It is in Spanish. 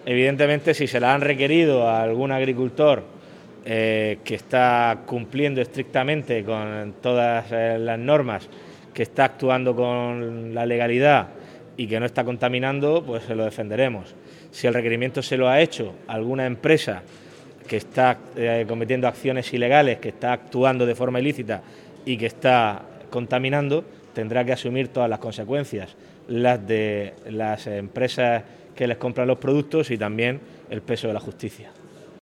Evidentemente, si se la han requerido a algún agricultor que está cumpliendo estrictamente con todas las normas, que está actuando con la legalidad y que no está contaminando, pues se lo defenderemos. Si el requerimiento se lo ha hecho alguna empresa que está cometiendo acciones ilegales, que está actuando de forma ilícita y que está contaminando, tendrá que asumir todas las consecuencias, las de las empresas que les compran los productos y también el peso de la justicia.